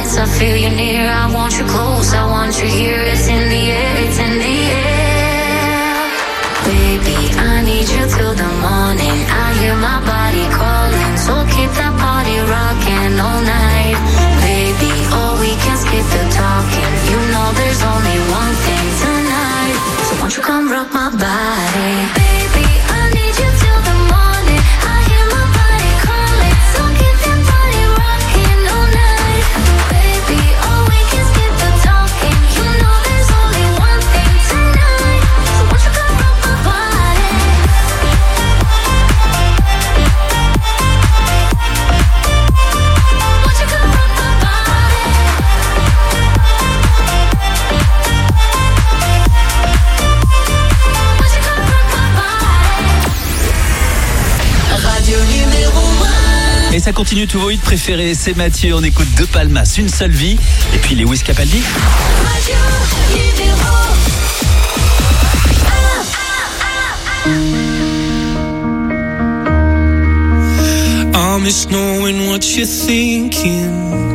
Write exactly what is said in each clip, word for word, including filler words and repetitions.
nights I feel you near. I want you close, I want you here. It's in the air, it's in the air. Baby, I need you till the morning. I hear my body calling, so keep that party rocking all night. Baby, oh, we can skip the talking. You know there's only one thing tonight. So won't you come rock my body? Baby, I need you till the morning. I hear my body calling, so keep that body rocking all night. Baby, oh, we can skip the talking. You know there's only one thing tonight. So won't you come rock my body? Won't you come rock my body? Won't you come rock my body? Radio numéro un. Et ça continue, tous vos hits préférés, c'est Mathieu, on écoute De Palmas, Une seule vie, et puis Lewis Capaldi. Radio numéro I miss knowing what you're thinking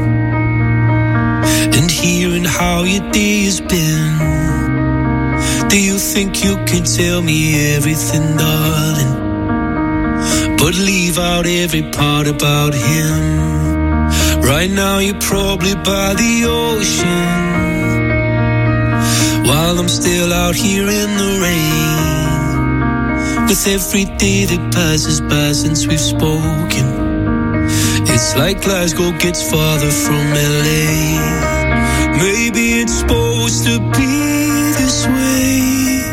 and hearing how your day has been. Do you think you can tell me everything, darling, but leave out every part about him? Right now you're probably by the ocean, while I'm still out here in the rain. With every day that passes by since we've spoken, it's like Glasgow gets farther from L A. Maybe it's supposed to be this way,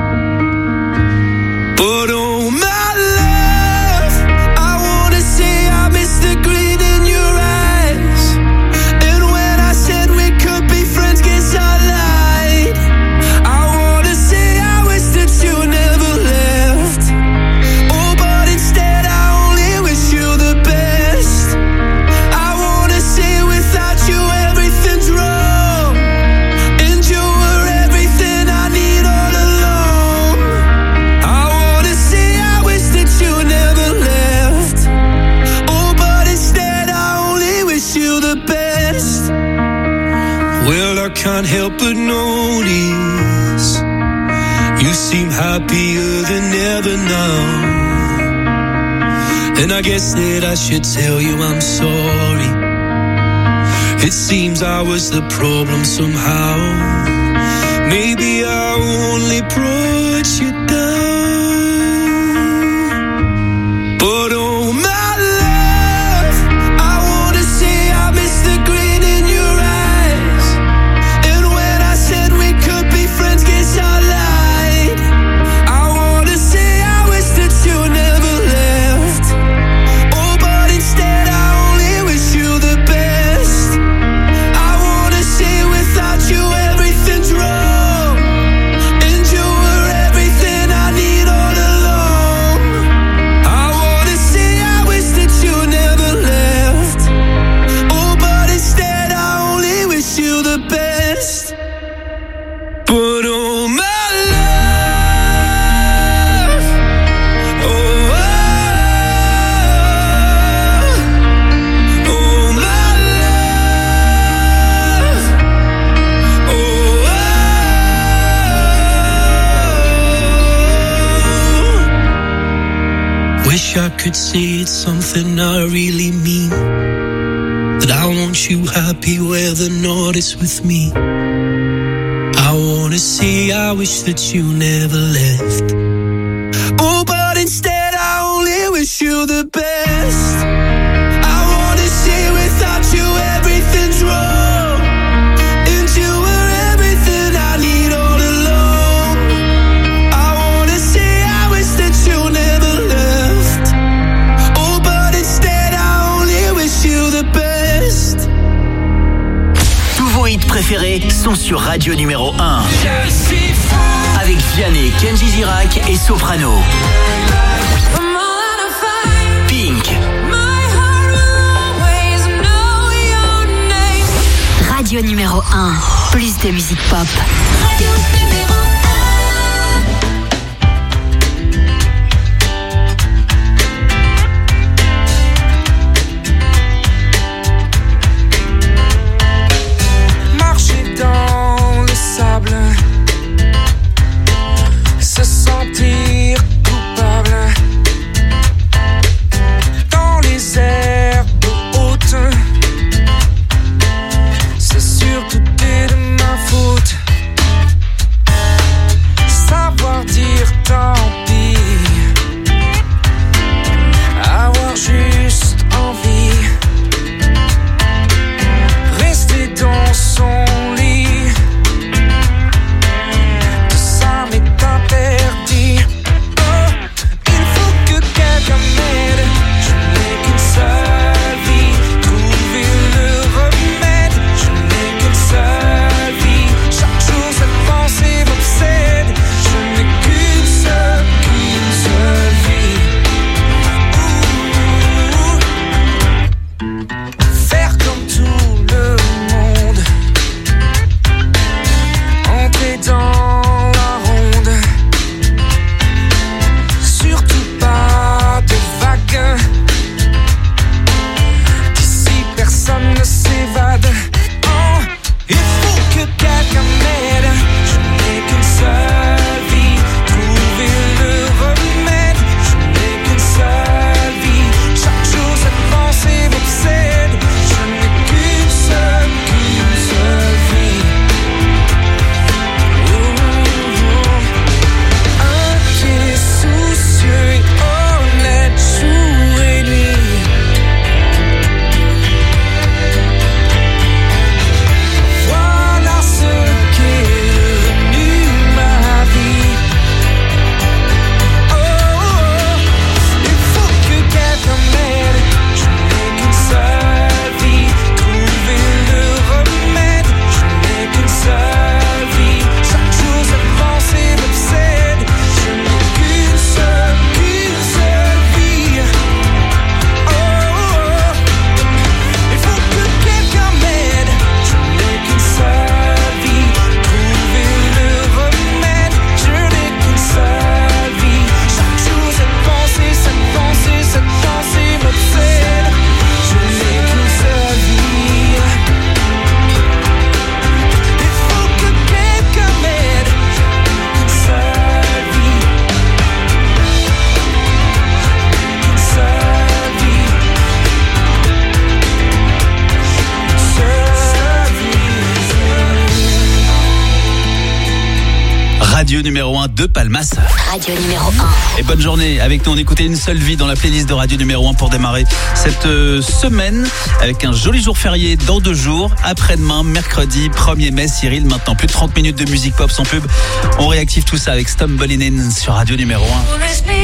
but oh my love, I wanna say I miss the green in your eyes. And when I said we could be friends, guess I lied. I wanna say I wish that you never left. Oh, but instead I only wish you the best. I wanna say without you everything's wrong, and you were everything I need all along. I wanna say I wish that you never left. Oh, but instead I only wish you the best. Well, I can't help but notice you seem happier than ever now, and I guess that I should tell you I'm sorry. It seems I was the problem somehow. Maybe I only brought you down, but oh my love, I wanna say I miss the green in your eyes. And when I said we could be friends, guess I lied. I wanna say I wish that you never left. Oh, but instead I only wish you the best. I wanna say without you everything's wrong, and you were everything I need all along. I wanna say I wish that you never left. Oh, but instead I only wish you the best. But oh my love, oh, oh, oh my love, oh, oh. Wish I could say it's something I really mean, that I want you happy where the north is with me. I wanna say I wish that you never left. Oh, but instead I only wish you the best. I wanna say without you everything's wrong, and you were everything I need all along. I wanna say I wish that you never left. Oh, but instead I only wish you the best. Tous vos hits préférés sont sur Radio numéro un. Avec Vianney, Kenji Girac et Soprano. Pink. Radio numéro un. Plus de musique pop. Radio numéro radio numéro un de Palmas. Radio numéro un. Et bonne journée avec nous. On écoutait Une seule vie dans la playlist de radio numéro un pour démarrer cette euh, semaine avec un joli jour férié dans deux jours. Après-demain, mercredi premier mai. Cyril, maintenant plus de trente minutes de musique pop sans pub. On réactive tout ça avec Stumbling In sur radio numéro un.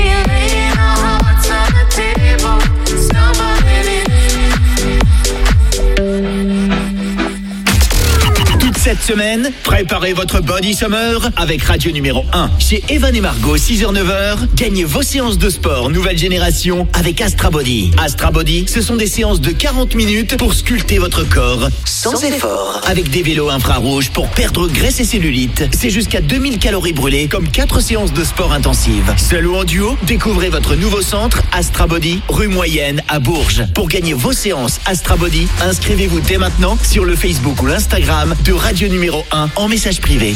Cette semaine, préparez votre body summer avec Radio numéro un. Chez Evan et Margot, six heures neuf heures, gagnez vos séances de sport nouvelle génération avec Astra Body. Astra Body, ce sont des séances de quarante minutes pour sculpter votre corps sans, sans effort. Avec des vélos infrarouges pour perdre graisse et cellulite. C'est jusqu'à deux mille calories brûlées comme quatre séances de sport intensives. Seul ou en duo, découvrez votre nouveau centre Astra Body, rue Moyenne à Bourges. Pour gagner vos séances Astra Body, inscrivez-vous dès maintenant sur le Facebook ou l'Instagram de Radio Radio numéro un en message privé.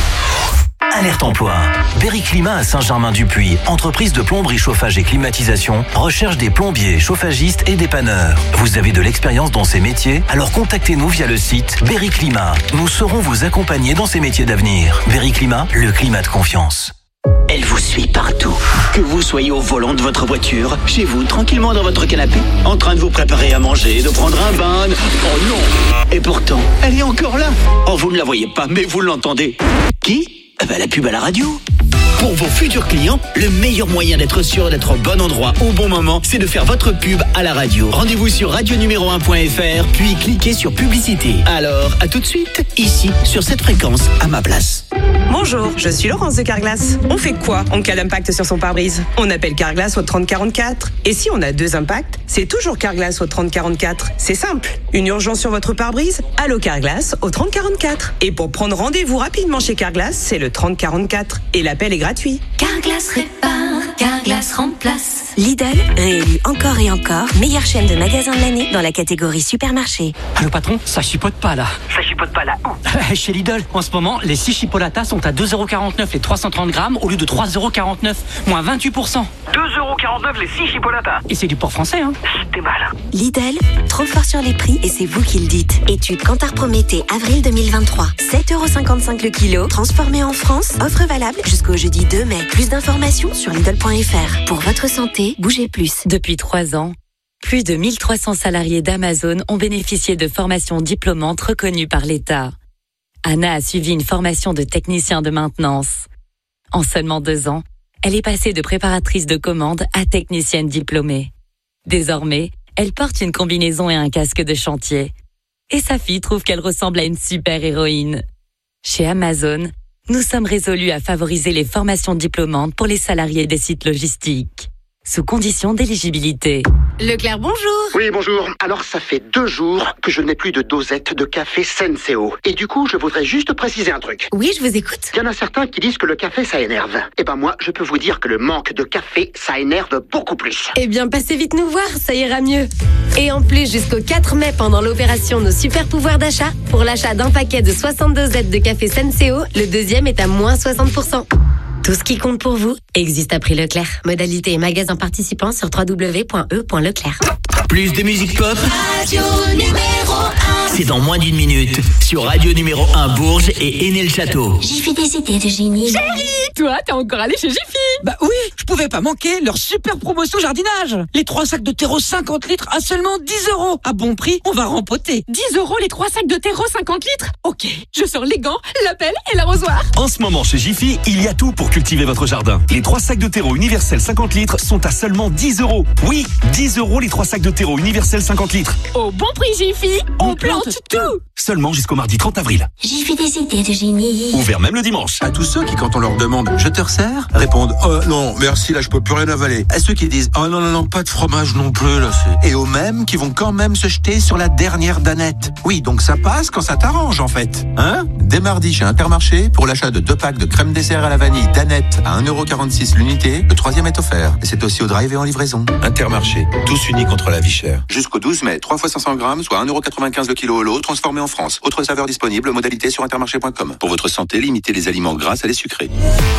Alerte emploi. Berry Climat à Saint-Germain-du-Puy, entreprise de plomberie, chauffage et climatisation, recherche des plombiers, chauffagistes et dépanneurs. Vous avez de l'expérience dans ces métiers? Alors contactez-nous via le site Berry Climat. Nous saurons vous accompagner dans ces métiers d'avenir. Berry Climat, le climat de confiance. Elle vous suit partout. Que vous soyez au volant de votre voiture, chez vous, tranquillement dans votre canapé, en train de vous préparer à manger, de prendre un bain. Oh non! Et pourtant, elle est encore là. Oh, vous ne la voyez pas, mais vous l'entendez. Qui? Eh ben, la pub à la radio. Pour vos futurs clients, le meilleur moyen d'être sûr d'être au bon endroit au bon moment, c'est de faire votre pub à la radio. Rendez-vous sur radio numéro un point f r, puis cliquez sur publicité. Alors, à tout de suite, ici, sur cette fréquence, à ma place. Bonjour, je suis Laurence de Carglass. On fait quoi en cas d'impact sur son pare-brise? On appelle Carglass au trente quarante-quatre. Et si on a deux impacts, c'est toujours Carglass au trente quarante-quatre. C'est simple. Une urgence sur votre pare-brise? Allô Carglass au trente quarante-quatre. Et pour prendre rendez-vous rapidement chez Carglass, c'est le trente quarante-quatre. Et l'appel est gratuit. Carglass répare, Carglass remplace. Lidl, réélu encore et encore, meilleure chaîne de magasins de l'année dans la catégorie supermarché. Allô patron, ça chipote pas là. Ça chipote pas là où? Chez Lidl, en ce moment, les six chipolatas sont à deux euros quarante-neuf les trois cent trente grammes au lieu de trois euros quarante-neuf, moins vingt-huit pour cent. deux euros quarante-neuf les six chipolatas. Et c'est du porc français, hein. T'es mal. Lidl, trop fort sur les prix et c'est vous qui le dites. Étude Kantar Prométhée, avril deux mille vingt-trois. sept euros cinquante-cinq le kilo, transformé en France. Offre valable jusqu'au jeudi deux mai. Plus d'informations sur Lidl point f r. Pour votre santé, bougez plus. Depuis trois ans, plus de mille trois cents salariés d'Amazon ont bénéficié de formations diplômantes reconnues par l'État. Anna a suivi une formation de technicien de maintenance. En seulement deux ans, elle est passée de préparatrice de commande à technicienne diplômée. Désormais, elle porte une combinaison et un casque de chantier. Et sa fille trouve qu'elle ressemble à une super-héroïne. Chez Amazon, nous sommes résolus à favoriser les formations diplômantes pour les salariés des sites logistiques, sous condition d'éligibilité. Leclerc, bonjour. Oui, bonjour. Alors, ça fait deux jours que je n'ai plus de dosette de café Senseo. Et du coup, je voudrais juste préciser un truc. Oui, je vous écoute. Il y en a certains qui disent que le café, ça énerve. Eh ben moi, je peux vous dire que le manque de café, ça énerve beaucoup plus. Eh bien, passez vite nous voir, ça ira mieux. Et en plus, jusqu'au quatre mai, pendant l'opération Nos Super Pouvoirs d'achat, pour l'achat d'un paquet de soixante-deux dosettes de café Senseo, le deuxième est à moins soixante pour cent. Tout ce qui compte pour vous existe à prix Leclerc. Modalité et magasin participants sur w w w point e point leclerc. Plus de musique pop, Radio numéro un. c'est dans moins d'une minute sur Radio numéro un Bourges et Aîné-le-Château. J'ai fait des idées de génie. Chérie, toi, t'es encore allé chez Jiffy? Bah oui, je pouvais pas manquer leur super promotion jardinage. Les trois sacs de terreau cinquante litres à seulement dix euros. À bon prix, on va rempoter. dix euros les trois sacs de terreau cinquante litres? Ok, je sors les gants, la pelle et l'arrosoir. En ce moment, chez Jiffy, il y a tout pour cultiver votre jardin. Les trois sacs de terreau universel cinquante litres sont à seulement dix euros. Oui, dix euros les trois sacs de terreau universel cinquante litres. Au bon prix Jiffy, on, on plante, plante tout. Seulement jusqu'au mardi trente avril. J'ai fait des idées de génie. Ouvert même le dimanche. À tous ceux qui, quand on leur demande « je te resserre ?» répondent « oh non, merci, là je peux plus rien avaler ». À ceux qui disent « oh non, non, non, pas de fromage non plus, là c'est... » Et aux mêmes qui vont quand même se jeter sur la dernière danette. Oui, donc ça passe quand ça t'arrange en fait. Hein? Dès mardi chez Intermarché, pour l'achat de deux packs de crème dessert à la vanille danette à un euro quarante-six l'unité, le troisième est offert. Et c'est aussi au drive et en livraison. Intermarché, tous unis contre la vie chère. Jusqu'au douze mai, trois fois cinq cents grammes, soit un euro quatre-vingt-quinze le kilo au lot, transformé en France. Autre saveur disponible, modalité sur intermarché point com. Pour votre santé, limitez les aliments gras à les sucrés.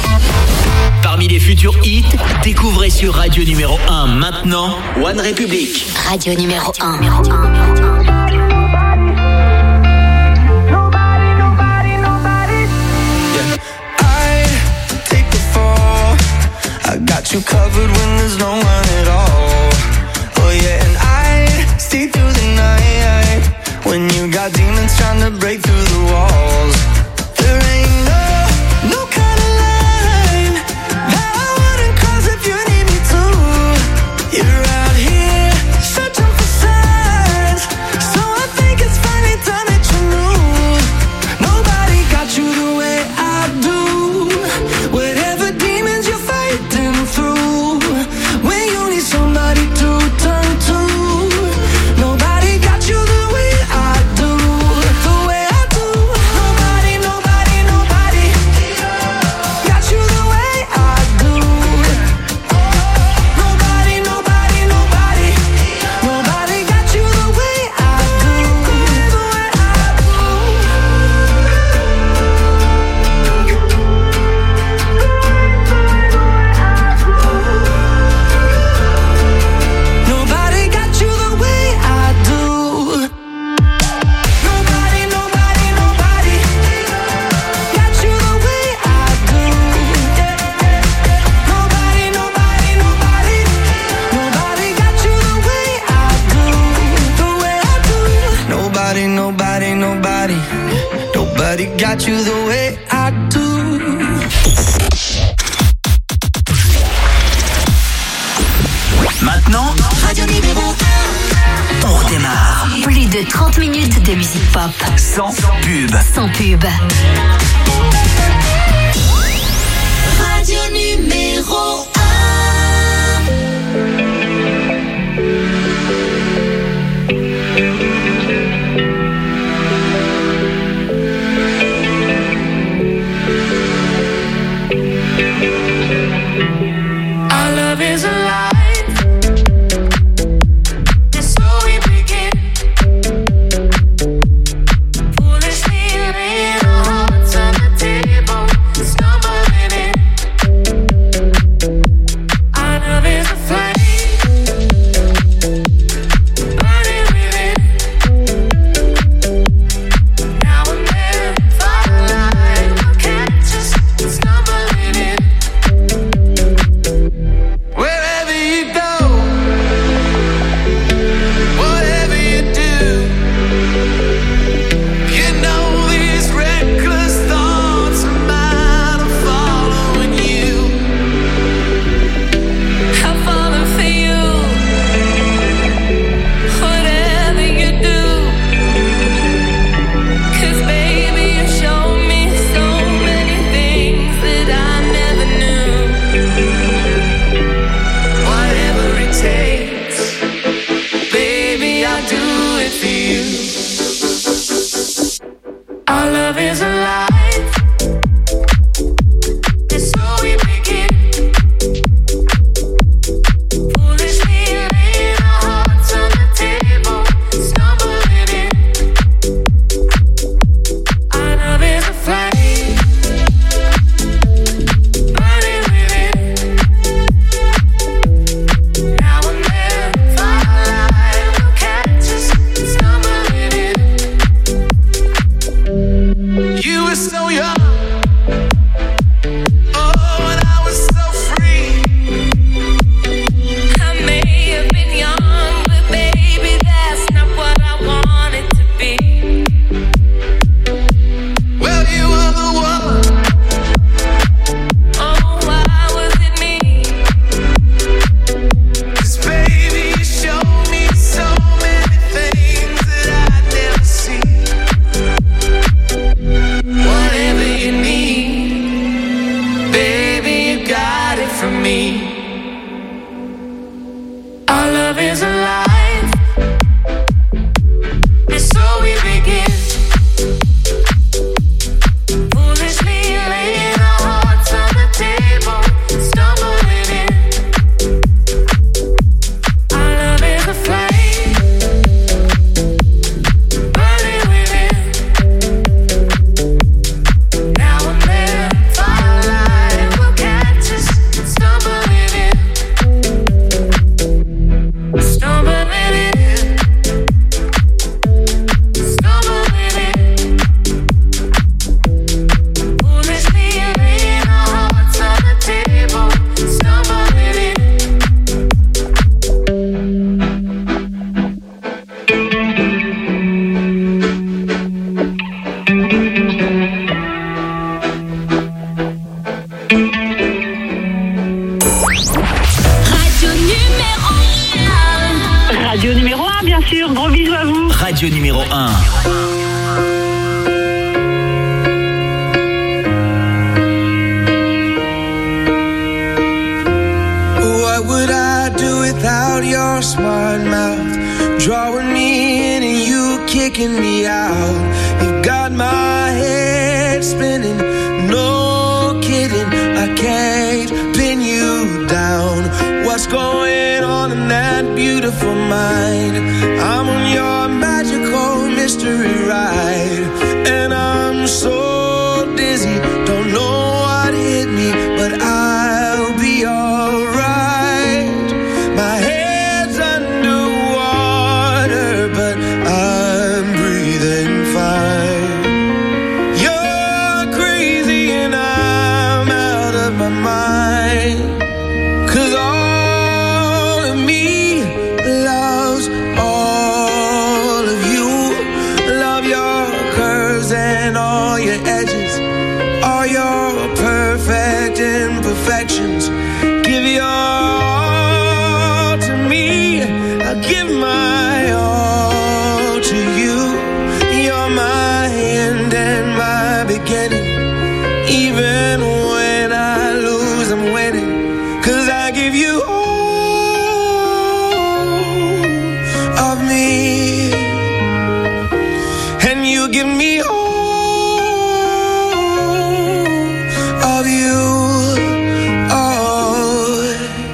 Parmi les futurs hits, découvrez sur Radio numéro un maintenant One Republic. Radio numéro un. got demons trying to break through the walls. There ain't no, no kind of line that I wouldn't cross if you need me to. You're out here searching for signs, so I think it's finally time that you knew. Nobody got you the way I do. Whatever demons you're fighting through, when you need somebody to turn to, nobody got you the way I do, the way I do. Nobody, nobody, nobody got you the way I do. Nobody, nobody, nobody, nobody got you the way I do, the way I do. Nobody got you the way I do. Nobody, nobody, nobody got you the way I do. Nobody, nobody, nobody, nobody got you the way I do, the way I do. Nobody, nobody, nobody, nobody got you the way I do. Maintenant, Radio numéro un. on redémarre. Plus de trente minutes de musique pop. Sans pub. Sans pub. Radio numéro un. Our love is alive. It's so we begin. Foolishly laying our hearts on the table, stumbling in. Radio numéro un. What would I do without your smart mouth? Drawing me in and you kicking me out. You've got my head spinning, no kidding. I can't pin you down. What's going on in that beautiful mind? I'm on your magical mystery ride, and I'm so dizzy, don't know what hit me, but I'll be alright. My head's underwater, but I'm breathing fine. You're crazy and I'm out of my mind. 'Cause all of me loves all of you. Love your curves and all your edges, all your perfect imperfections. Give your all to me, I'll give my all to you. You're my end and my beginning. Even when I lose, I'm winning. 'Cause I give you all of me, and you give me all of you. Oh,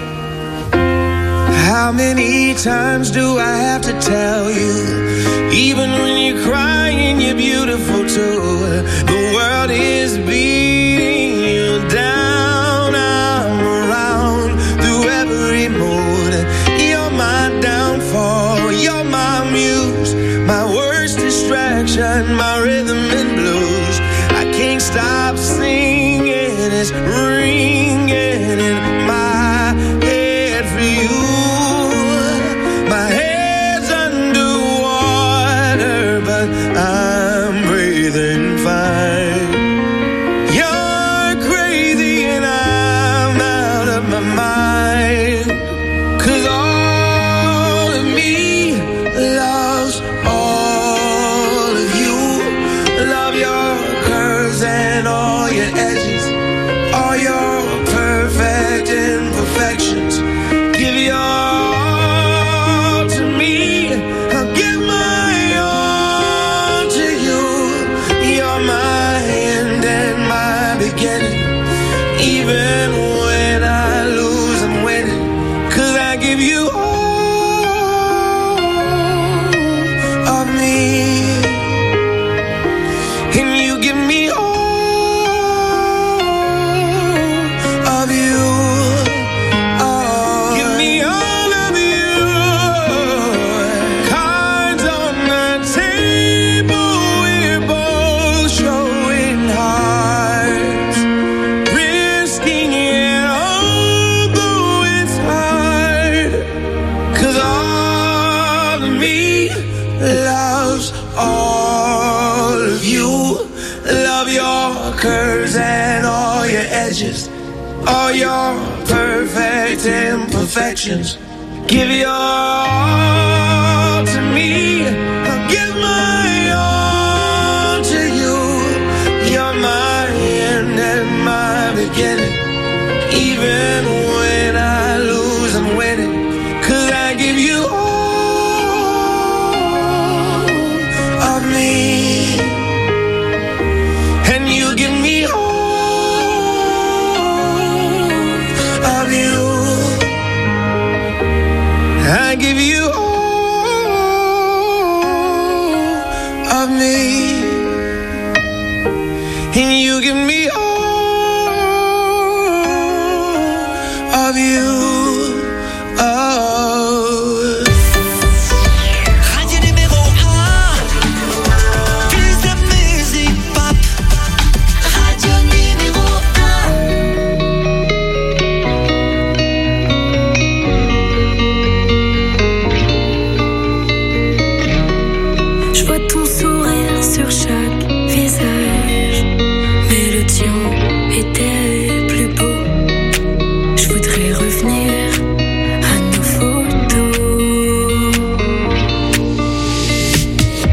how many times do I have to tell you? Even when you're crying, you're beautiful too. The world is beating you down. I'm around through every mood. You're my downfall, you're my muse, my worst distraction, my rhythm and blues. I can't stop singing, it's ringing in my head for you. My head's underwater, but I'm breathing fine. You're crazy and I'm out of my mind. 'Cause all of me loves all of you. Love your curves and all your edges, all your perfect imperfections. Give your all to me, I'll give my all to you. You're my end and my beginning. Even when I lose, I'm winning. 'Cause I give you all of me, and you give me all of you. Oh, give me all of you. Cards on the table, we're both showing hearts, risking it all, though it's hard. 'Cause all of me loves all of you. Love your curves and all your edges, all your perfect imperfections. Give your all to me, I'll give my all to you. You're my end and my beginning. Even when I lose, I'm winning. 'Cause I give you all of me, and you give me all of you. I give you all of me, and you give me all of you. Oh. Radio numéro un, plus de musique pop. Radio numéro un. Je vois ton sourire sur chaque visage, mais le tien était plus beau. Je voudrais revenir à nos photos.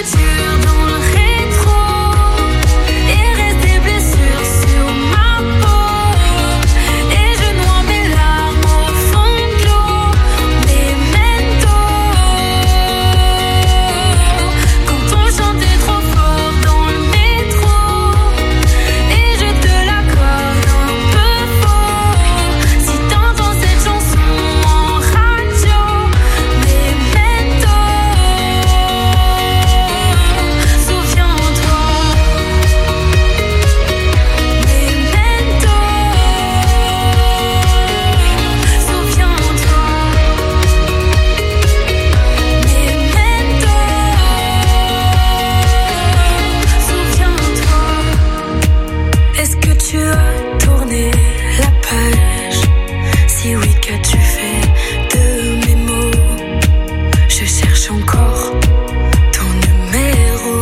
futur dans le rétro et reste des blessures sur ma peau. Et je noie mes larmes au fond de l'eau. Memento. Quand on chantait trop fort dans le métro et je te l'accorde un peu faux. Si t'entends cette chanson en radio, Memento. Souviens-toi. Memento. Souviens-toi. Memento. Souviens-toi. Est-ce que tu as tourné la page? Si oui, qu'as-tu fait de mes mots? Je cherche encore ton numéro.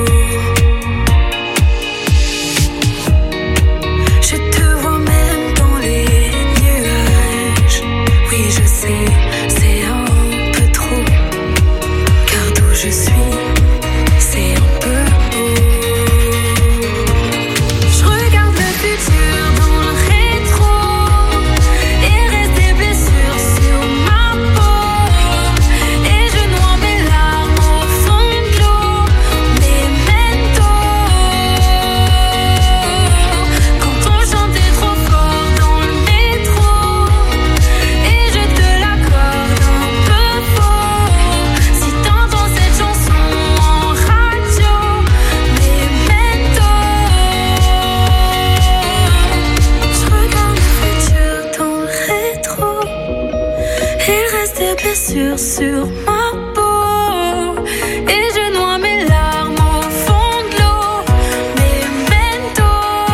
Je te vois même dans les nuages. Oui, je sais, c'est un peu trop. Car d'où je suis, c'est un peu beau. Je regarde le futur dans le rétro et reste des blessures sur ma peau. Et je noie mes larmes au fond de l'eau. Memento. Quand on chantait trop fort dans le métro et je te l'accorde un peu faux. Si t'entends cette chanson en radio, Memento. Je regarde le futur dans le rétro. Il reste des blessures sur ma peau. Et je noie mes larmes au fond de l'eau. Memento.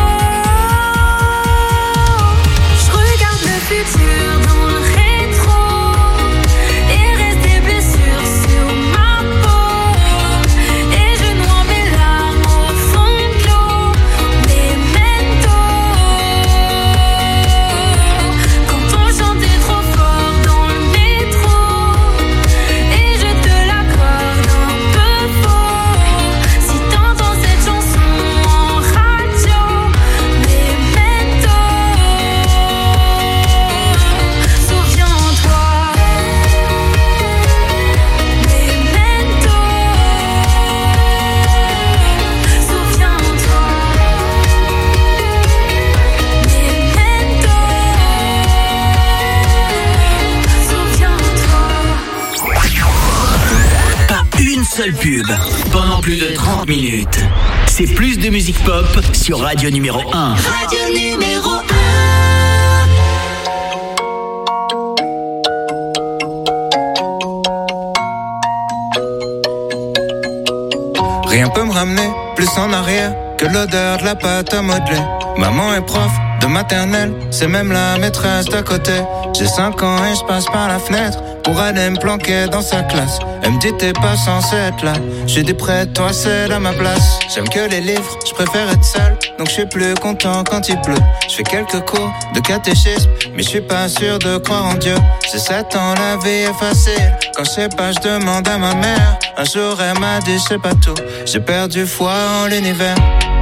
Je regarde le futur dans le rétro. Il reste des blessures sur ma peau. Et je noie mes larmes au fond de l'eau. Memento. Quand on chantait trop fort dans le métro et je te l'accorde un peu faux. Si t'entends cette chanson en radio, Memento. Souviens-toi. Memento. Souviens-toi. Memento. Souviens-toi. Pas une seule pub pendant plus de trente minutes. C'est plus de musique pop sur Radio numéro un. Radio numéro un. Rien peut me ramener plus en arrière que l'odeur de la pâte à modeler. Maman est prof de maternelle, c'est même la maîtresse d'à côté. J'ai cinq ans et je passe par la fenêtre pour aller me planquer dans sa classe. Elle me dit t'es pas censé être là. J'ai dit près de toi c'est à ma place. J'aime que les livres, je préfère être seul. Donc je suis plus content quand il pleut. Je fais quelques cours de catéchisme, mais je suis pas sûr de croire en Dieu. J'ai sept ans, la vie est facile. Quand je sais pas, je demande à ma mère. Un jour elle m'a dit je sais pas tout. J'ai perdu foi en l'univers.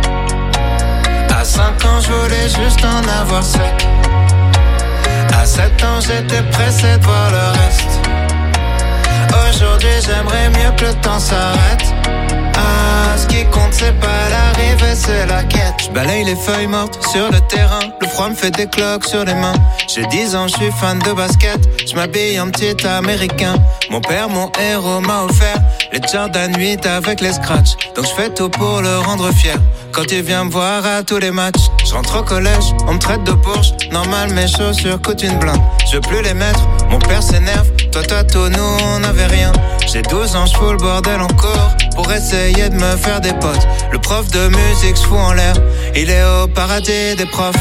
À cinq ans je voulais juste en avoir sept. À sept ans j'étais pressé de voir le reste. Aujourd'hui j'aimerais mieux que le temps s'arrête. Ah, ce qui compte c'est pas l'arrivée, c'est la quête. Je balaye les feuilles mortes sur le terrain. Le froid me fait des cloques sur les mains. J'ai dix ans, je suis fan de basket. Je m'habille en petit américain. Mon père, mon héros, m'a offert les Jordan huit avec les scratchs. Donc je fais tout pour le rendre fier. Quand il vient me voir à tous les matchs, je rentre au collège, on me traite de bourge. Normal, mes chaussures coûtent une blinde. Je veux plus les mettre, mon père s'énerve. Toi, toi, tout, nous, on n'avait rien. J'ai douze ans, je fous le bordel en cours pour essayer de me faire des potes. Le prof de musique se fout en l'air, il est au paradis des profs.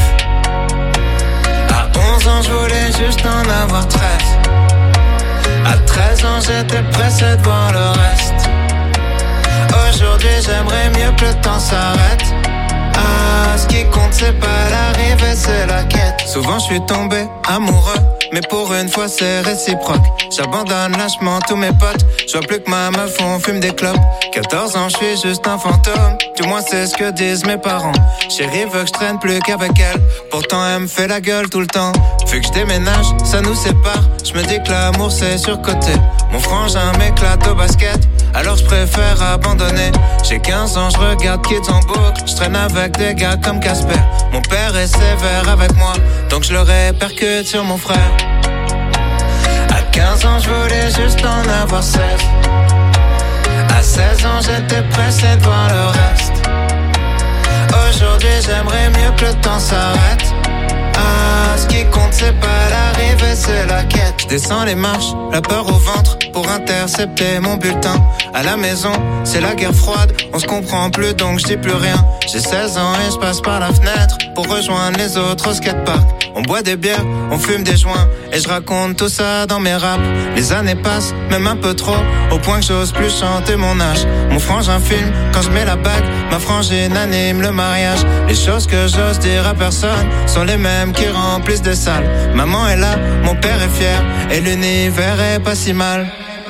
À onze ans, je voulais juste en avoir treize. À treize ans, j'étais pressé de voir le reste. Aujourd'hui, j'aimerais mieux que le temps s'arrête. Ah, ce qui compte, c'est pas l'arrivée, c'est la quête. Souvent, je suis tombé amoureux, mais pour une fois, c'est réciproque. J'abandonne lâchement tous mes potes. Je vois plus que ma meuf, on fume des clopes. quatorze ans, je suis juste un fantôme. Du moins, c'est ce que disent mes parents. Chérie veut que je traîne plus qu'avec elle. Pourtant, elle me fait la gueule tout le temps. Vu que je déménage, ça nous sépare. Je me dis que l'amour, c'est surcoté. Mon frangin m'éclate au basket. Alors je préfère abandonner. J'ai quinze ans, je regarde Kids en boucle. Je traîne avec des gars comme Casper. Mon père est sévère avec moi, donc je le répercute sur mon frère. À quinze ans, je voulais juste en avoir seize. À seize ans, j'étais pressé de voir le reste. Aujourd'hui, j'aimerais mieux que le temps s'arrête. Ah, ce qui compte, c'est pas l'arrivée, c'est la quête. Je descends les marches, la peur au ventre, pour intercepter mon bulletin. À la maison, c'est la guerre froide, on se comprend plus donc je dis plus rien. J'ai seize ans et je passe par la fenêtre pour rejoindre les autres au skatepark. On boit des bières, on fume des joints, et je raconte tout ça dans mes raps. Les années passent, même un peu trop, au point que j'ose plus chanter mon âge. Mon frangin filme, quand je mets la bague, ma frangine anime le mariage. Les choses que j'ose dire à personne sont les mêmes qui remplissent des salles. Maman est là, mon père est fier, et l'univers est pas si mal.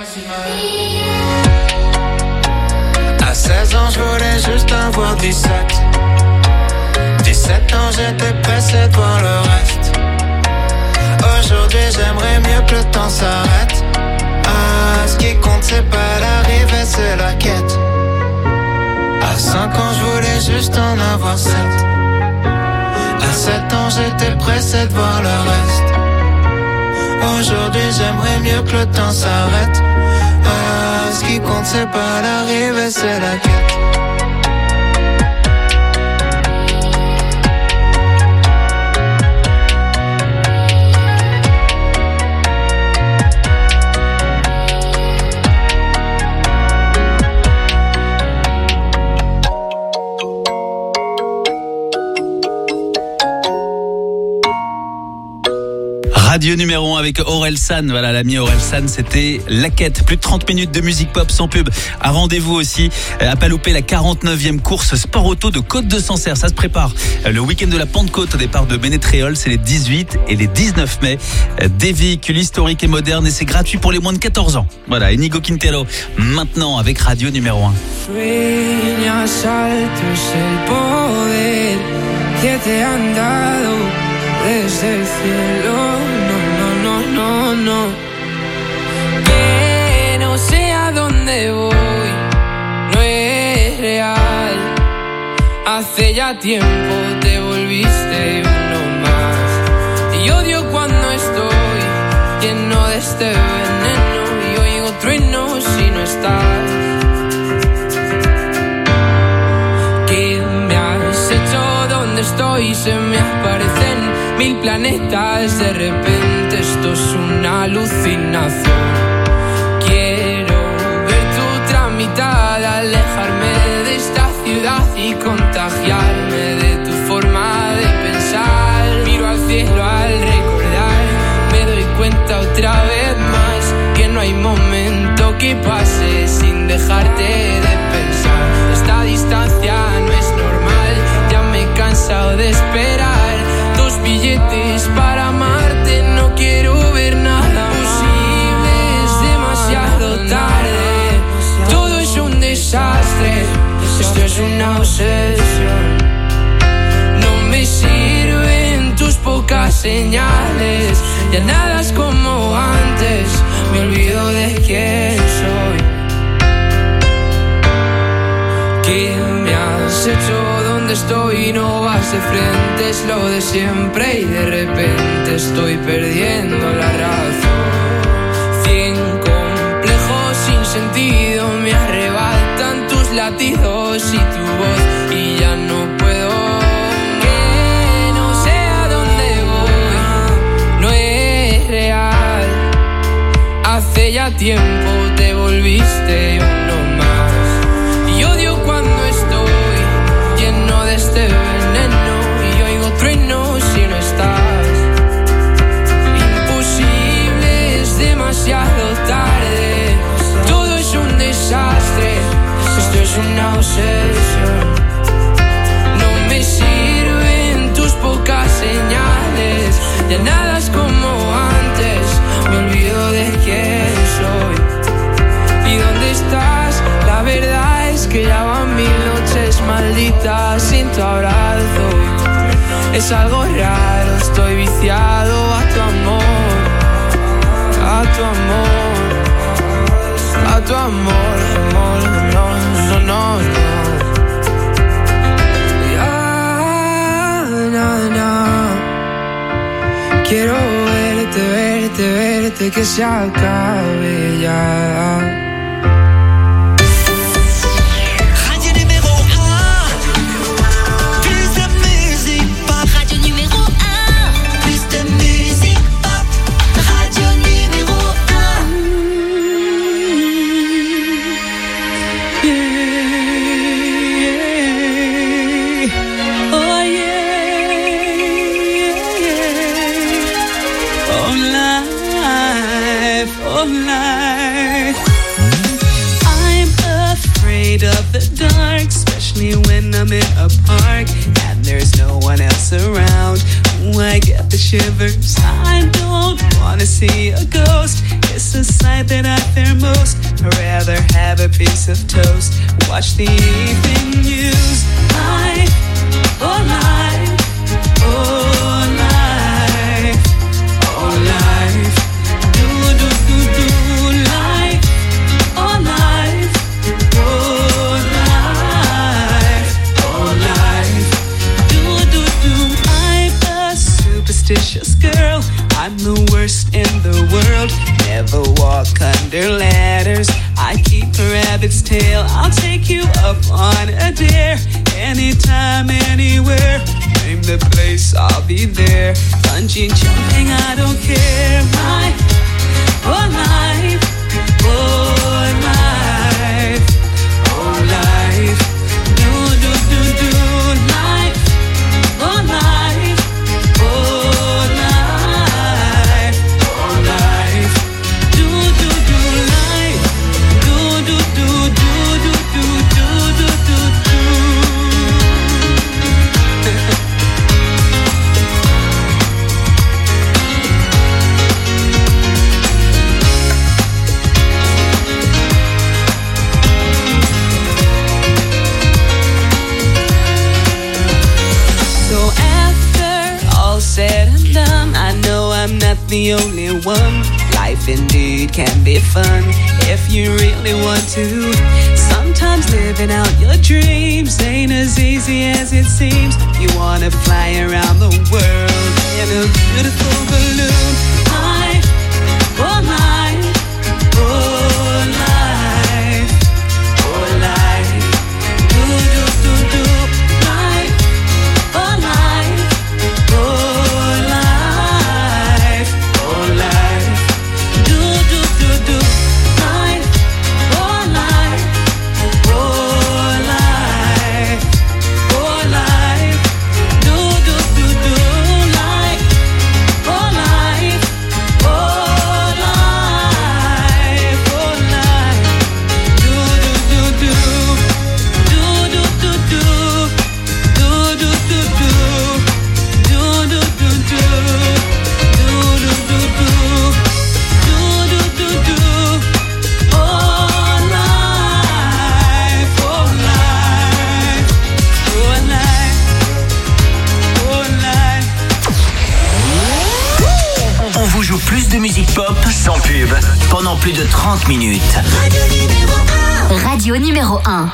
À seize ans, je voulais juste avoir dix-sept. dix-sept ans, j'étais pressé de voir le reste. Aujourd'hui, j'aimerais mieux que le temps s'arrête. Ah, ce qui compte, c'est pas l'arrivée, c'est la quête. À cinq ans, je voulais juste en avoir sept. À sept ans, j'étais pressé de voir le reste. Aujourd'hui, j'aimerais mieux que le temps s'arrête. Ah, ce qui compte, c'est pas l'arrivée, c'est la quête. Radio numéro un avec Orelsan. Voilà, l'ami Orelsan, c'était La Quête. Plus de trente minutes de musique pop sans pub. À rendez-vous aussi, à pas louper la quarante-neuvième course sport auto de Côte de Sancerre. Ça se prépare. Le week-end de la Pentecôte au départ de Bénétréol, c'est les dix-huit et les dix-neuf mai. Des véhicules historiques et modernes et c'est gratuit pour les moins de quatorze ans. Voilà, Inigo Quintero, maintenant avec Radio numéro un. Sueñas alto es el poder que te han dado desde el cielo. No, no, no, no, no. Que no sé a dónde voy, no es real. Hace ya tiempo te volviste uno más. Y odio cuando estoy lleno de este veneno y oigo truenos si no estás. ¿Qué me has hecho? ¿Dónde estoy? Se me aparecen mil planetas, de repente esto es una alucinación. Quiero ver tu tramitada, alejarme de esta ciudad y contagiarme de tu forma de pensar. Miro al cielo al recordar, me doy cuenta otra vez más que no hay momento que pase sin dejarte de pensar. Esta distancia no es normal, ya me he cansado de esperar. Dos billetes para amarte, no quiero ver nada posible, es demasiado tarde. Todo es un desastre, esto es una obsesión. No me sirven tus pocas señales, ya nada es como antes, me olvido de quién soy. ¿Qué me has hecho? ¿Dónde estoy? No vas de frente, es lo de siempre y de repente estoy perdiendo la razón. Cien complejos sin sentido me arrebatan tus latidos y tu voz y ya no puedo. Que no sé a dónde voy, no es real. Hace ya tiempo te volviste uno más. Y odio cuando estoy lleno de este veneno y oigo truenos si no estás. Imposible, es demasiado tarde. Todo es un desastre, esto es una obsesión. No me sirven tus pocas señales, ya nada es como antes, me olvido de quién soy. ¿Y dónde estás? La verdad vueltas sin tu abrazo. Es algo raro, estoy viciado a tu amor, a tu amor, a tu amor, amor, no, no, no, no. Ya, no, no. Quiero verte, verte, verte, que se acabe ya. Of the dark, especially when I'm in a park and there's no one else around. Ooh, I get the shivers. I don't wanna see a ghost. It's a sight that I fear most. I'd rather have a piece of toast. Watch the evening news. Life, oh life, oh life, oh life. Do do do do life, oh life, oh. Superstitious girl, I'm the worst in the world. Never walk under ladders. I keep a rabbit's tail. I'll take you up on a dare. Anytime, anywhere. Name the place, I'll be there. Bungee jumping, I don't care. My, oh life, oh life, oh life. Do, do, do, do, life, oh life. Said and done, I know I'm not the only one. Life indeed can be fun if you really want to. Sometimes living out your dreams ain't as easy as it seems. You wanna fly around the world in a beautiful balloon. Life, oh life, oh life, oh life. Do, do, do, do, life, oh life, oh. Plus de musique pop sans pub pendant plus de trente minutes. Radio numéro un. Radio numéro un.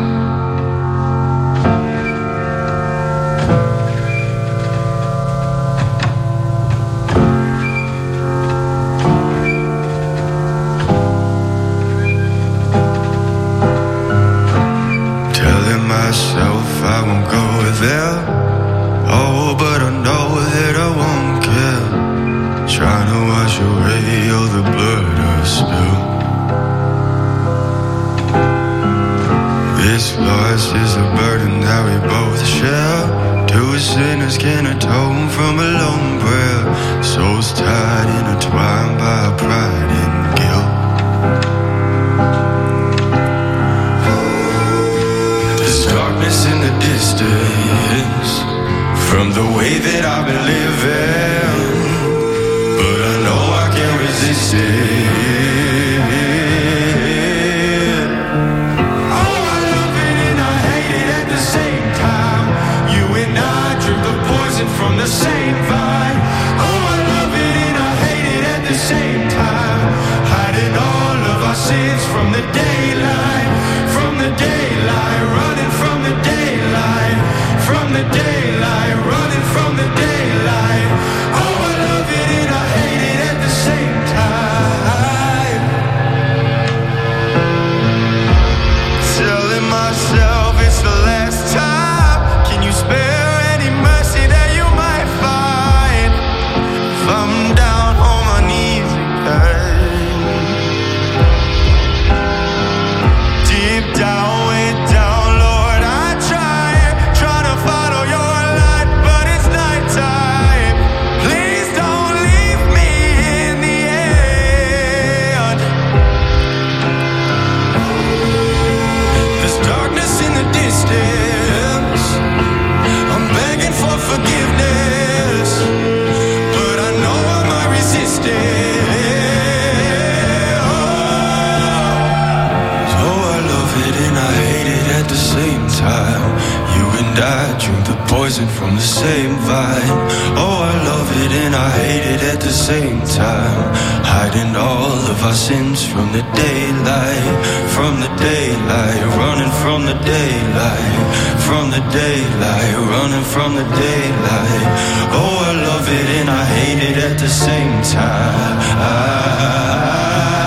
Telling myself I won't go there. Oh, but I know that I won't care. Trying to wash away all the blood I spill. This loss is a burden that we both share. Two sinners can atone from a lone prayer. Souls tied, intertwined by pride and guilt. There's darkness in the distance from the way that I've been living. But I know I can't resist it. Oh, I love it and I hate it at the same time. the poison from the same vine. Oh, I love it and I hate it at the same time. Hiding all of our sins from the daylight, from the daylight, running from the daylight, from the daylight, running from the daylight. Oh, I love it and I hate it at the same time. I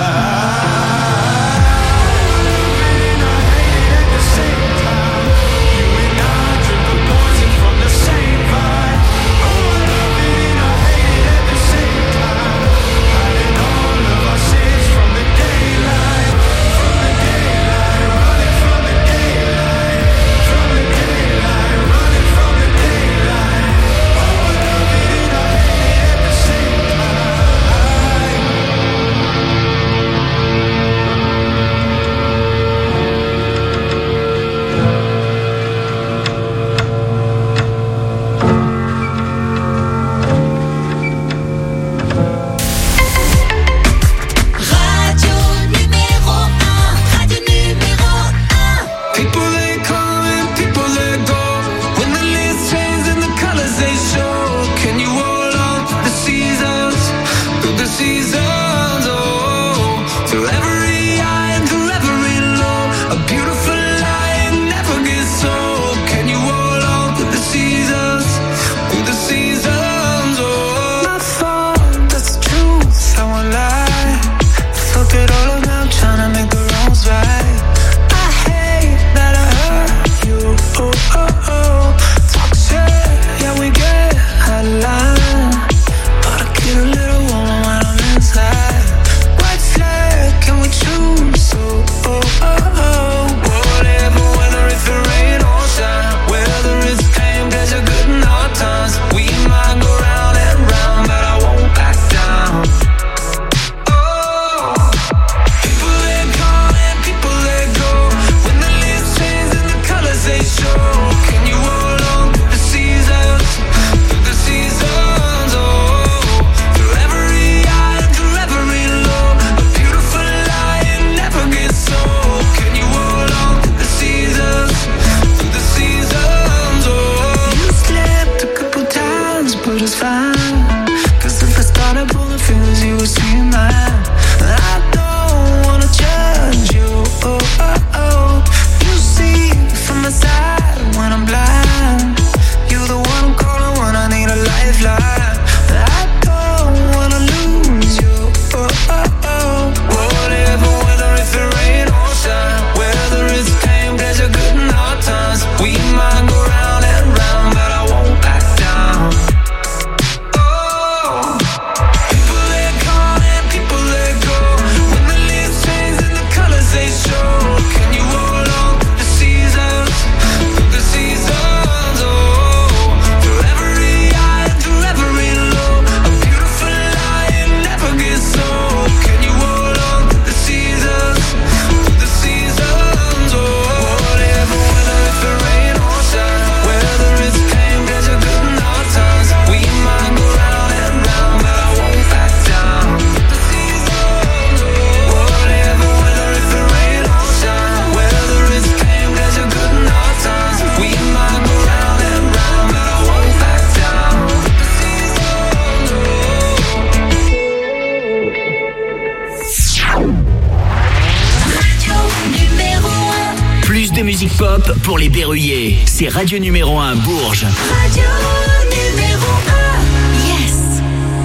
Pop pour les berruyers. C'est Radio numéro un Bourges. Radio numéro un. Yes.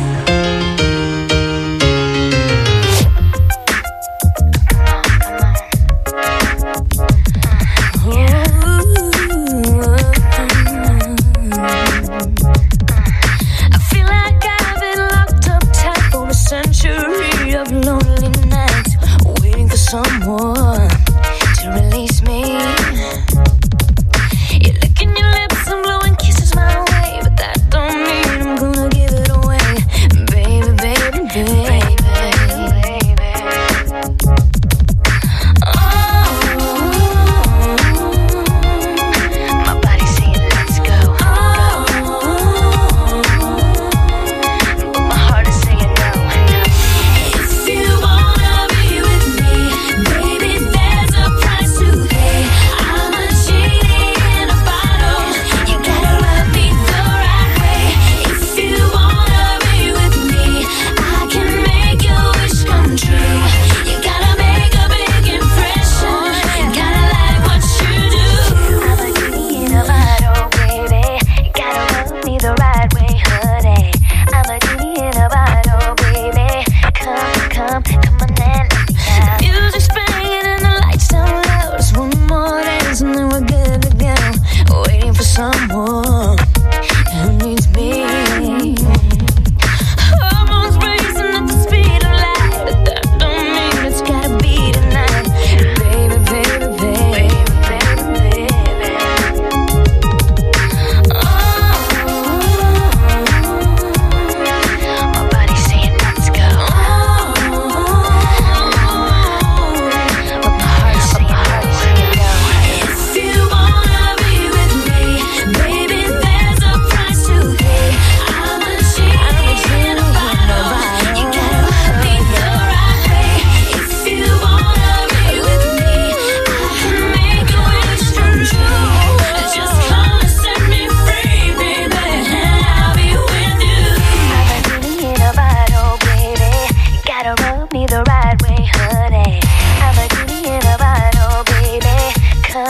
I feel like I've been locked up tight for a century of lonely nights, waiting for someone to release me. You're licking your lips and blowing kisses my way,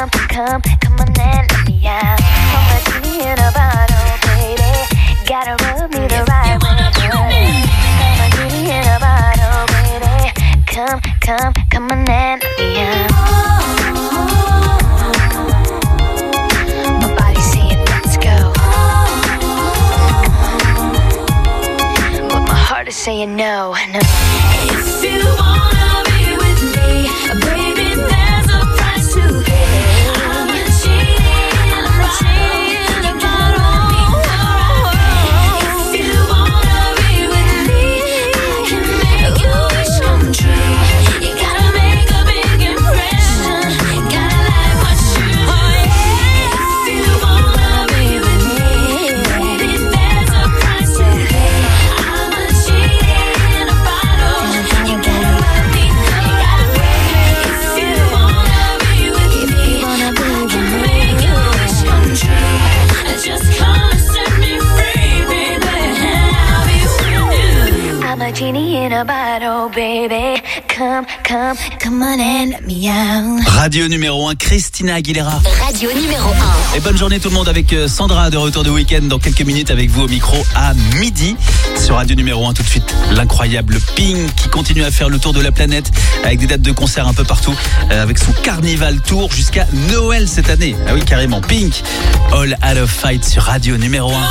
come, come, come on and let me out. Come let me in a bottle, baby. Gotta rub me the right way. Come let me in a bottle, baby. Come, come, come on and let me out. My body's saying let's go, but my heart is saying no, no. If you wanna be with me, baby, there's a price to pay. I'm a cheating, I'm a cheating, but oh, if you wanna be with me, I can make your wish come true. You gotta make a big impression, gotta like what you do. If you wanna be with me, baby, there's a price to pay. I'm a cheating in a bottle, you gotta love me, you gotta pay. If you wanna be with me, I can make your wish come true. Just come and set me free, baby, I'll be with you. I'm a genie in a bottle, baby. Come, come, come on and let me out. Radio numéro un, Christina Aguilera. Radio numéro un. Et bonne journée tout le monde avec Sandra de retour de week-end dans quelques minutes avec vous au micro à midi sur Radio numéro un. Tout de suite, l'incroyable Pink qui continue à faire le tour de la planète avec des dates de concert un peu partout euh, avec son Carnival Tour jusqu'à Noël cette année. Ah oui, carrément. Pink, All Out of Fight sur Radio numéro un.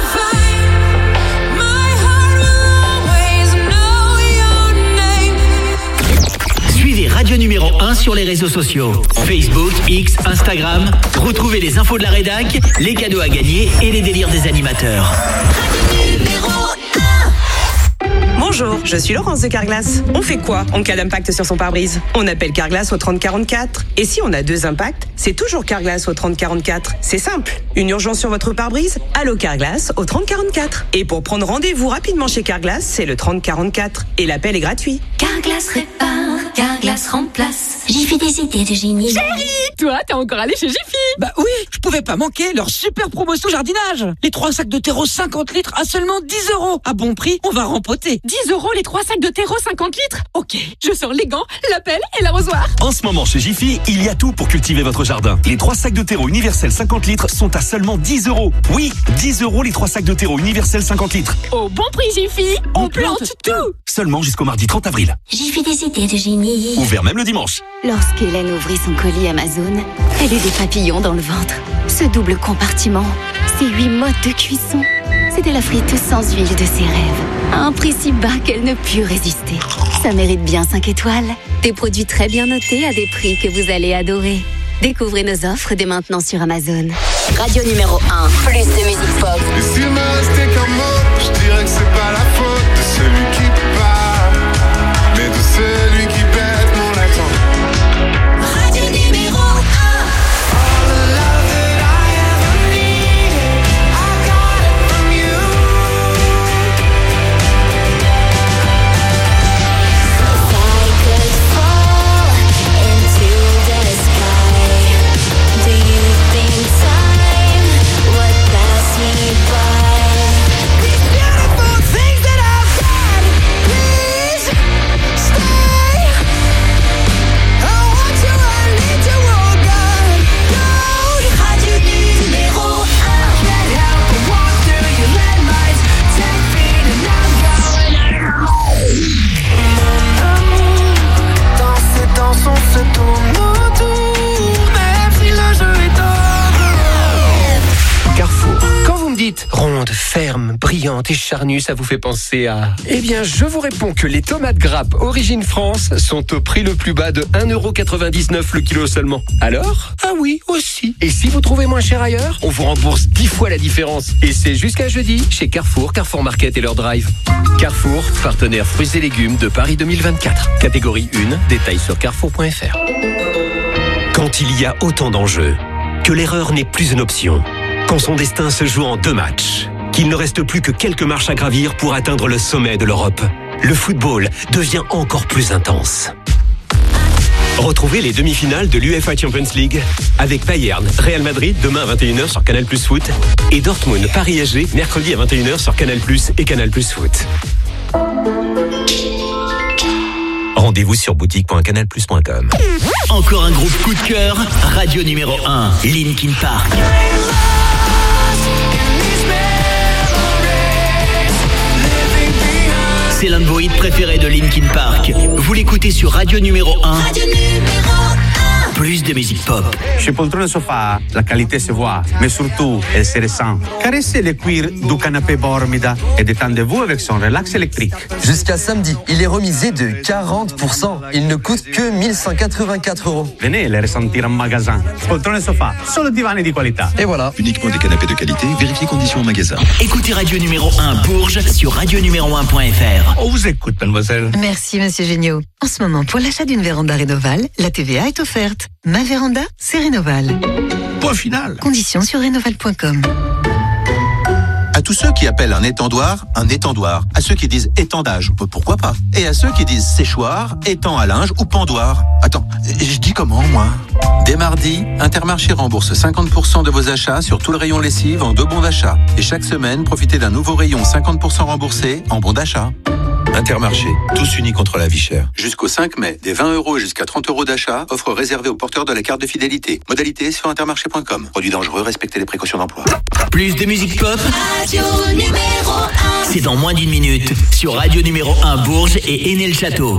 Suivez Radio numéro un sur les réseaux sociaux. Facebook, X, Instagram. Retrouvez les infos de la rédac, les cadeaux à gagner et les délires des animateurs. Bonjour, je suis Laurence de Carglass. On fait quoi en cas d'impact sur son pare-brise? On appelle Carglass au trente quarante-quatre. Et si on a deux impacts, c'est toujours Carglass au trente quarante-quatre. C'est simple. Une urgence sur votre pare-brise? Allô Carglass au trente quarante-quatre. Et pour prendre rendez-vous rapidement chez Carglass, c'est le trente quarante-quatre. Et l'appel est gratuit. Carglass répare, Carglass remplace. J'y fais des idées de génie. Chérie, toi, t'es encore allé chez Jiffy? Bah oui, je pouvais pas manquer leur super promotion jardinage. Les trois sacs de terreau cinquante litres à seulement dix euros. À bon prix, on va rempoter. dix euros les trois sacs de terreau cinquante litres? Ok, je sors les gants, la pelle et l'arrosoir. En ce moment chez Jiffy, il y a tout pour cultiver votre jardin. Les trois sacs de terreau universel cinquante litres sont à seulement dix euros. Oui, dix euros les trois sacs de terreau universel cinquante litres. Au bon prix Jiffy, on, on plante, plante tout. Seulement jusqu'au mardi trente avril. J'y fais des idées de génie. Ouvert même le dimanche. Lorsqu'Hélène ouvrit son colis Amazon, elle eut des papillons dans le ventre. Ce double compartiment, ces huit modes de cuisson, c'était la friteuse sans huile de ses rêves. À un prix si bas qu'elle ne put résister. Ça mérite bien cinq étoiles. Des produits très bien notés à des prix que vous allez adorer. Découvrez nos offres dès maintenant sur Amazon. Radio numéro un, plus de musique pop. Et s'il me restait qu'un mot, je dirais que c'est pas la faute de celui qui parle, mais de celui qui pète mon accent. Radio numéro un. All the love that I ever needed, I got it from you. If I could fall into the sky, do you think time would pass me by? These beautiful things that I've got, please stay. I want you, I need you, oh God, don't. Radio numéro un. Can't help but walk through your landmines, ten feet and I'm going. Danser dans son se tourne autour, même si le jeu est over. Carrefour. Quand vous me dites ronde, ferme, brillante et charnue, ça vous fait penser à... Eh bien, je vous réponds que les tomates grappes Origine France sont au prix le plus bas de un euro quatre-vingt-dix-neuf le kilo seulement. Alors? Ah oui, aussi. Et si vous trouvez moins cher ailleurs, on vous rembourse dix fois la différence. Et c'est jusqu'à jeudi chez Carrefour, Carrefour Market et leur drive. Carrefour, partenaire fruits et légumes de Paris deux mille vingt-quatre. Catégorie un, détails sur carrefour point f r. Quand il y a autant d'enjeux, que l'erreur n'est plus une option, quand son destin se joue en deux matchs, qu'il ne reste plus que quelques marches à gravir pour atteindre le sommet de l'Europe, le football devient encore plus intense. Retrouvez les demi-finales de l'U E F A Champions League avec Bayern, Real Madrid demain à vingt et une heures sur Canal Plus Foot et Dortmund, Paris S G mercredi à vingt et une heures sur Canal Plus et Canal Plus Foot. Rendez-vous sur boutique point canal plus point com. Encore un groupe coup de cœur, radio numéro un, Linkin Park. C'est l'un de vos hits préférés de Linkin Park. Vous l'écoutez sur radio numéro un. Radio numéro un. Plus de musique pop. Chez Poltrone Sofa, la qualité se voit, mais surtout, elle se ressent. Caressez le cuir du canapé Bormida et détendez-vous avec son relax électrique. Jusqu'à samedi, il est remisé de quarante pour cent. Il ne coûte que mille cent quatre-vingt-quatre euros. Venez le ressentir en magasin. Poltrone Sofa, solo divani di qualità. Et voilà. Uniquement des canapés de qualité, vérifiez conditions en magasin. Écoutez radio numéro un Bourges sur radio numéro un point f r. On vous écoute, mademoiselle. Merci, monsieur Géniaud. En ce moment, pour l'achat d'une véranda Rénoval, la T V A est offerte. Ma véranda, c'est Rénoval. Point final. Conditions sur rénoval point com. À tous ceux qui appellent un étendoir, un étendoir. À ceux qui disent étendage, pourquoi pas. Et à ceux qui disent séchoir, étang à linge ou pendoir. Attends, je dis comment, moi? Dès mardi, Intermarché rembourse cinquante pour cent de vos achats sur tout le rayon lessive en deux bons d'achat. Et chaque semaine, profitez d'un nouveau rayon cinquante pour cent remboursé en bons d'achat. Intermarché, tous unis contre la vie chère. Jusqu'au cinq mai, des vingt euros jusqu'à trente euros d'achat, offre réservée aux porteurs de la carte de fidélité. Modalité sur intermarché point com. Produit dangereux, respectez les précautions d'emploi. Plus de musique pop, Radio numéro un. c'est dans moins d'une minute sur radio numéro un Bourges et Aîné-le-Château.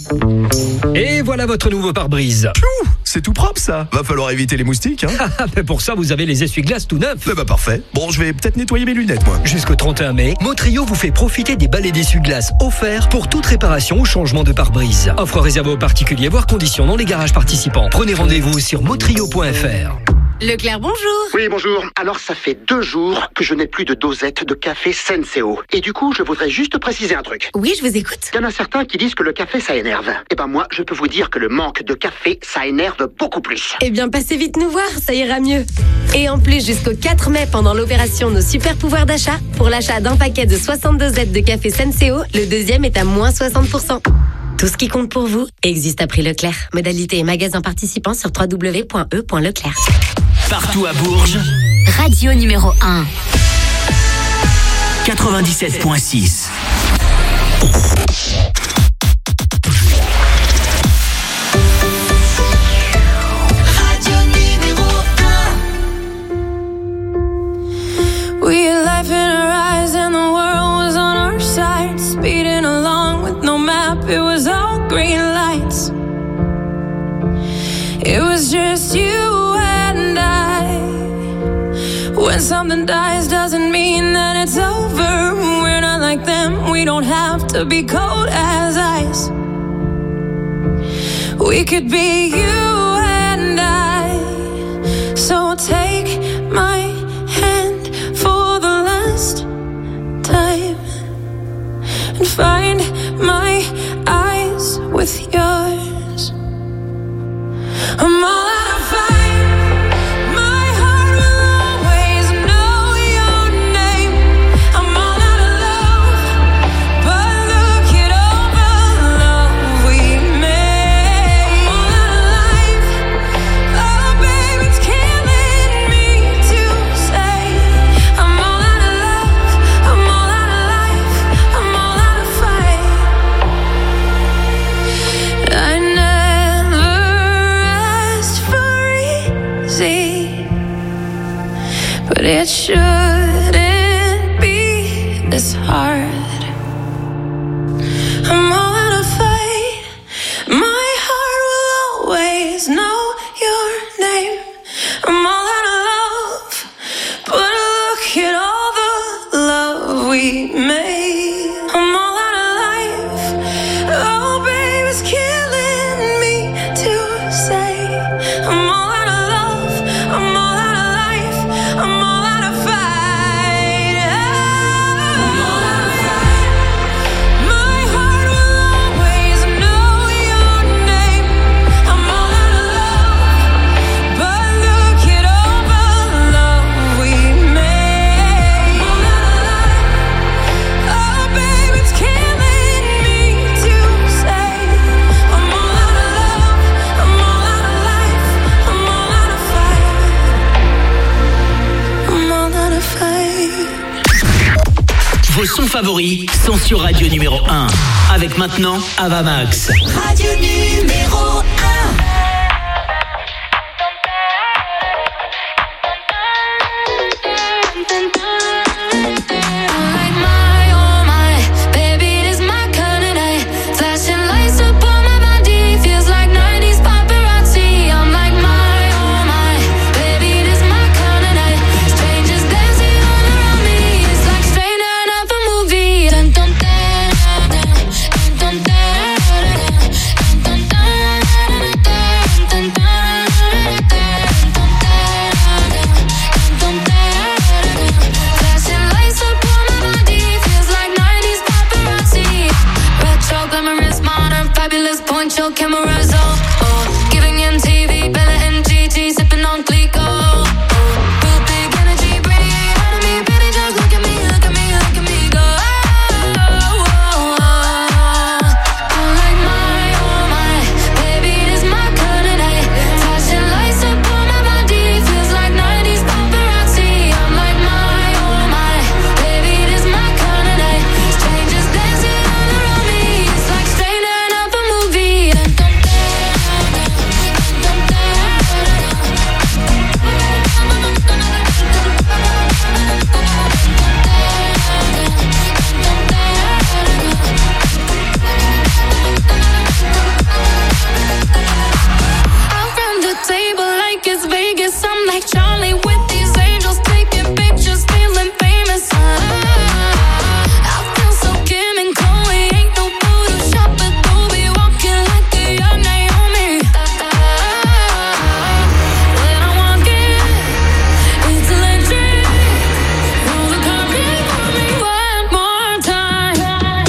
Et voilà votre nouveau pare-brise. Piou, c'est tout propre ça. Va falloir éviter les moustiques, hein. Mais pour ça, vous avez les essuie-glaces tout neufs. Eh bah parfait. Bon, je vais peut-être nettoyer mes lunettes, moi. Jusqu'au trente et un mai, Motrio vous fait profiter des balais d'essuie-glaces offerts pour toute réparation ou changement de pare-brise. Offre réservée aux particuliers, voire conditions dans les garages participants. Prenez rendez-vous sur motrio point f r. Leclerc, bonjour. Oui, bonjour. Alors, ça fait deux jours que je n'ai plus de dosette de café Senseo. Et du coup, je voudrais juste préciser un truc. Oui, je vous écoute. Il y en a certains qui disent que le café, ça énerve. Eh ben moi, je peux vous dire que le manque de café, ça énerve beaucoup plus. Eh bien, passez vite nous voir, ça ira mieux. Et en plus, jusqu'au quatre mai, pendant l'opération Nos Super Pouvoirs d'achat, pour l'achat d'un paquet de soixante-deux Z de café Senseo, le deuxième est à moins soixante pour cent. Tout ce qui compte pour vous existe à prix Leclerc. Modalité et magasin participants sur w w w point e point leclerc. Partout à Bourges, Radio numéro un. quatre-vingt-dix-sept point six. Radio numéro un. We had life in our eyes and the world was on our side. Speeding along with no map, it was all green lights. It was just you and I. When something dies doesn't mean that it's over. We're not like them, we don't have to be cold as ice. We could be you and I. So take my hand for the last time and find my eyes with yours. I'm all out of fight. My heart will always know your name. I'm all out of love, but look at all the love we made. I'm all out of life. Oh, baby, it's killing me to say. I'm all out of love. I'm all out of life. I'm all out of fight. I never asked for easy, but it shouldn't be this hard. I'm all out of fight. My heart will always know your name. I'm all out of love, but look at all the love we made. I'm all out of life. Oh, baby, it's killing me to say. I'm all out of love. I'm all out of life. I'm all out of fight. I'm all out of vos sons favoris sont sur Radio numéro un. Avec maintenant Avamax. Radio numéro un. Cameras on, oh, giving M T V, Bella and Gigi, sipping on Clico. Oh, real big energy, radiate out of me, baby, just look at me, look at me, look at me go. Oh, oh, oh. I'm like my, oh my, baby, this my kind of night. Flashing lights up on my body, feels like nineties paparazzi. I'm like my, oh my, baby, this my kind of night. Strangers dancing all around me, it's like straight out of a movie. Table like it's Vegas. I'm like Charlie with these angels, taking pictures, feeling famous. I feel so Kim and Chloe, ain't no Photoshop, but Adobe, walking like a young Naomi. When I walk in, it's electric. Roll the carpet for me one more time.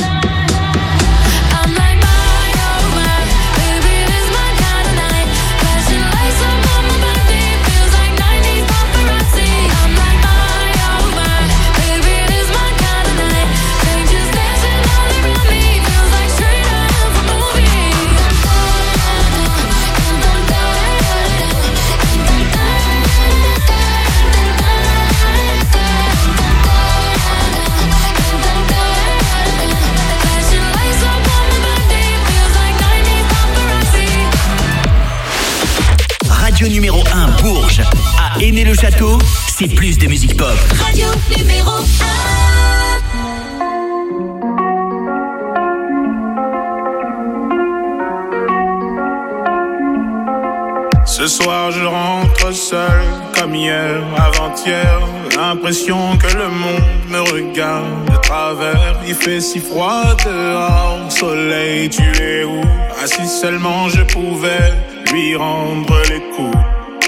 I'm like my, oh my, baby, this my kind of night. Flashing lights up on my body, feels like nineties paparazzi. I'm like my, oh my, baby, this my kind of night. Strangers dancing all around me, feels like straight out of a movie. Flashing lights up on my body, feels like nineties paparazzi. Radio numéro un Bourges. À Aîné-le-Château, c'est plus de musique pop. Radio numéro un. Ce soir je rentre seul comme hier, avant-hier. L'impression que le monde me regarde de travers. Il fait si froid dehors, soleil tu es où? Ah si seulement je pouvais lui rendre les coups,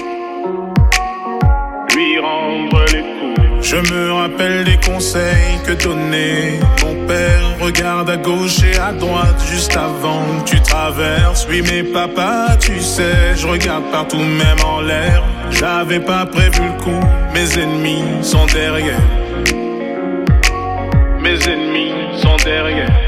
lui rendre les coups. Je me rappelle des conseils que donnait mon père. Regarde à gauche et à droite juste avant que tu traverses. Oui mais papa tu sais, je regarde partout même en l'air. J'avais pas prévu le coup, mes ennemis sont derrière. Mes ennemis sont derrière.